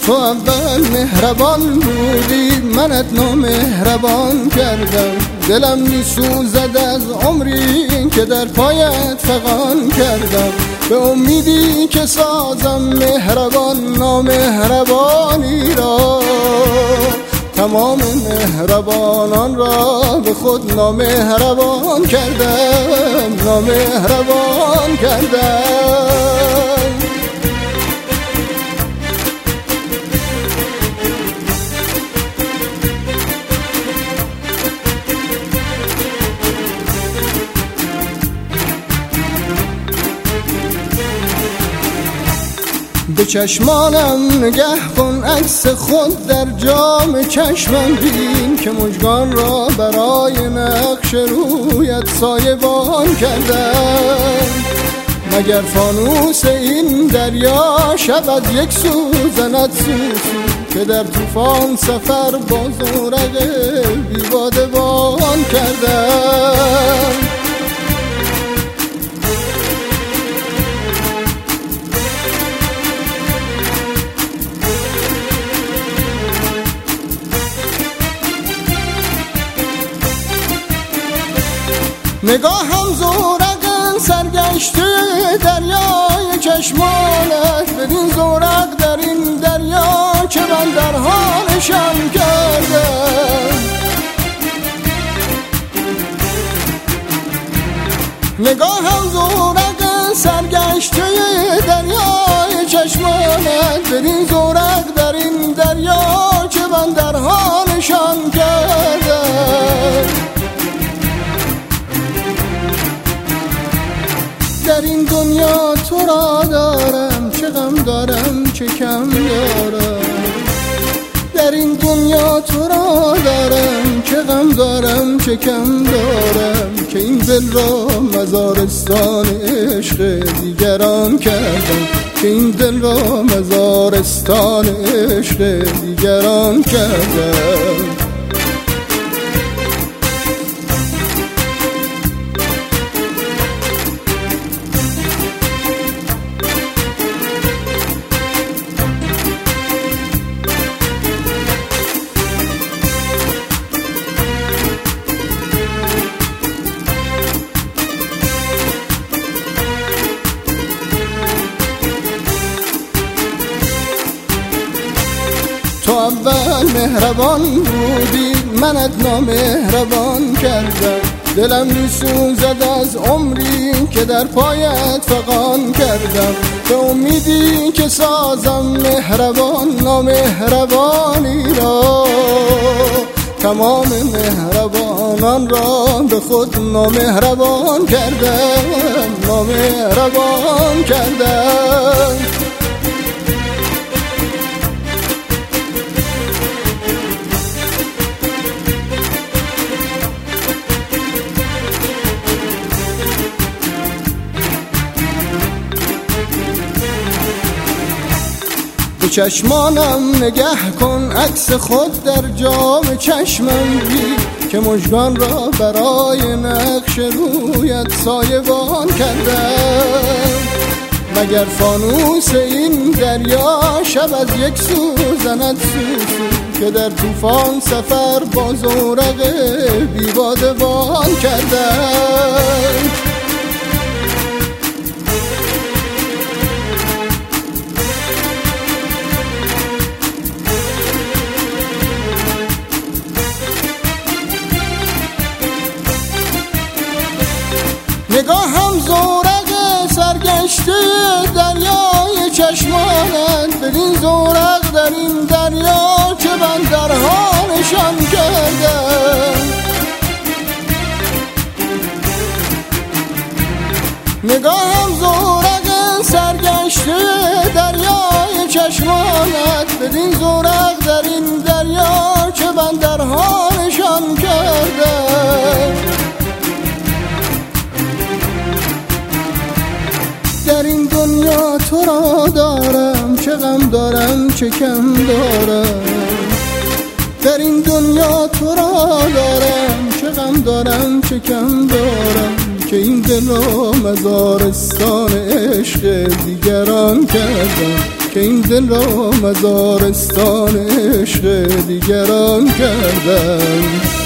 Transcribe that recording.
تو اول مهربان بودی، منت نامهربان کردم. دلم میسوزد از عمری که در پایت فغان کردم. به امیدی که سازم مهربان نامهربانی را، تمام مهربانان را به خود نامهربان کردم، نامهربان کردم. به چشمانم نگه کن، عکس خود در جام چشمم بین که مژگان را برای نقش رویت سایبان کردم. مگر فانوس این دریا شب از یک سو زند سوسو که در طوفان سفر با زورق بی بادبان کردم. نگاهم زورق سرگشته دریای چشمانت، بدین زورق در این دریا که من درهانشان کردم. نگاهم زورق سرگشته دریای چشمانت، بدین زورق در این دریا که من درهانشان کردم. در این دنیا تو را دارم، چه غم دارم چه کم دارم. در این دنیا تو را دارم، چه غم دارم چه کم دارم. که این دل را مزارستان عشق دیگران کردم، که این دل را مزارستان عشق دیگران کردم. تو اول مهربان بودی، منت نامهربان کردم. دلم میسوزد از عمری که در پایت فغان کردم. به امیدی که سازم مهربان نامهربانی را، تمام مهربانان را به خود نامهربان کردم، نامهربان کردم. به چشمانم نگه کن، عکس خود در جام چشمم بین که مژگان را برای نقش رویت سایبان کردم. مگر فانوس این دریا شب از یک سو زند سوسو که در طوفان سفر با زورق بی بادبان کردم. نگاهم زورق سرگشته دریای چشمانت، بدین زورق در این دریا که من درهانشان کردم. نگاهم زورق سرگشته دریای چشمانت، بدین زورق در این دریا که من درهانشان کردم. در این دنیا تو را دارم، چه غم دارم چه کم دارم. در این دنیا تو را دارم، چه غم دارم چه کم دارم. که این دل را مزارستان عشق دیگران کردم، که این دل را مزارستان عشق دیگران کردن.